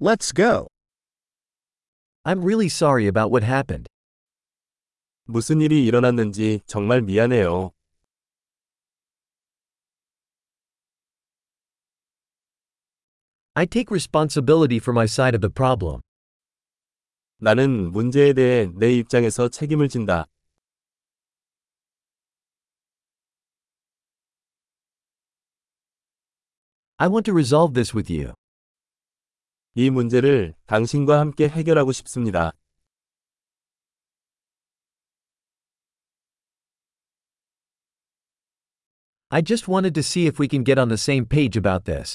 Let's go. I'm really sorry about what happened. 무슨 일이 일어났는지 정말 미안해요. I take responsibility for my side of the problem. 나는 문제에 대해 내 입장에서 책임을 진다. I want to resolve this with you. 이 문제를 당신과 함께 해결하고 싶습니다. I just wanted to see if we can get on the same page about this.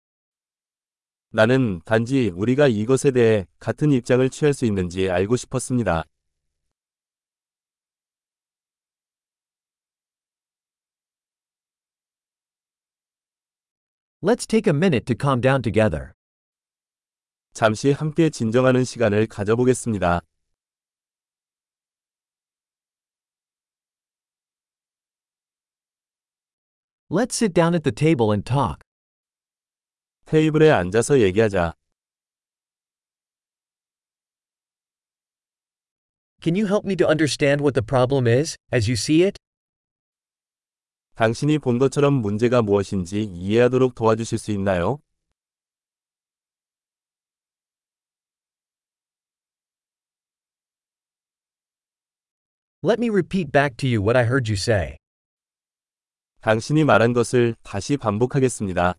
나는 단지 우리가 이것에 대해 같은 입장을 취할 수 있는지 알고 싶었습니다. Let's take a minute to calm down together. 잠시 함께 진정하는 시간을 가져보겠습니다. Let's sit down at the table and talk. 테이블에 앉아서 얘기하자. Can you help me to understand what the problem is, as you see it? 당신이 본 것처럼 문제가 무엇인지 이해하도록 도와주실 수 있나요? Let me repeat back to you what I heard you say. 당신이 말한 것을 다시 반복하겠습니다.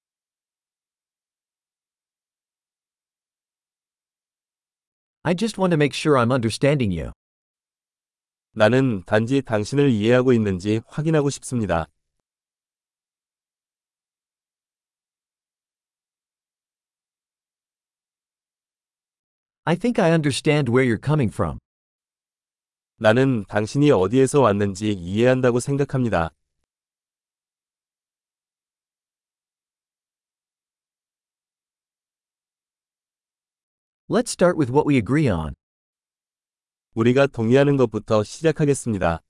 I just want to make sure I'm understanding you. 나는 단지 당신을 이해하고 있는지 확인하고 싶습니다. I think I understand where you're coming from. 나는 당신이 어디에서 왔는지 이해한다고 생각합니다. Let's start with what we agree on. 우리가 동의하는 것부터 시작하겠습니다.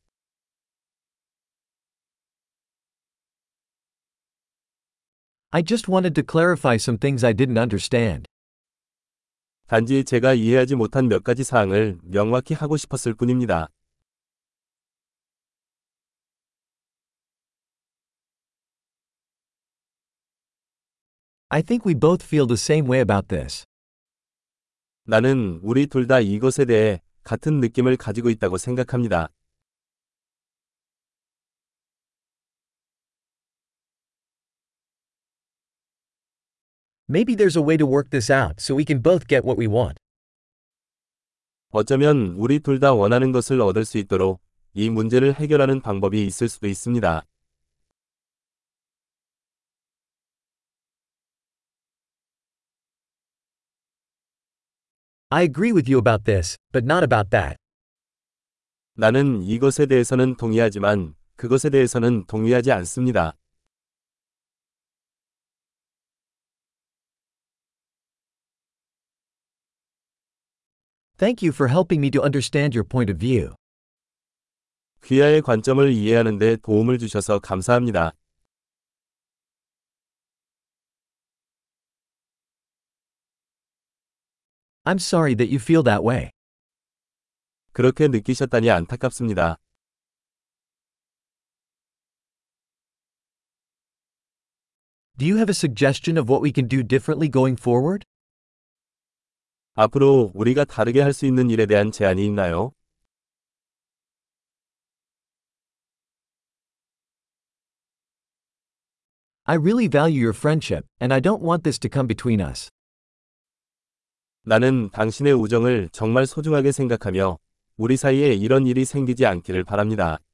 I just wanted to clarify some things I didn't understand. 단지 제가 이해하지 못한 몇 가지 사항을 명확히 하고 싶었을 뿐입니다. I think we both feel the same way about this. 나는 우리 둘 다 이것에 대해 같은 느낌을 가지고 있다고 생각합니다. Maybe there's a way to work this out so we can both get what we want. 어쩌면 우리 둘 다 원하는 것을 얻을 수 있도록 이 문제를 해결하는 방법이 있을 수도 있습니다. I agree with you about this, but not about that. 나는 이것에 대해서는 동의하지만 그것에 대해서는 동의하지 않습니다. Thank you for helping me to understand your point of view. 귀하의 관점을 이해하는 데 도움을 주셔서 감사합니다. I'm sorry that you feel that way. 그렇게 느끼셨다니 안타깝습니다. Do you have a suggestion of what we can do differently going forward? 앞으로 우리가 다르게 할 수 있는 일에 대한 제안이 있나요? I really value your friendship, and I don't want this to come between us. 나는 당신의 우정을 정말 소중하게 생각하며 우리 사이에 이런 일이 생기지 않기를 바랍니다.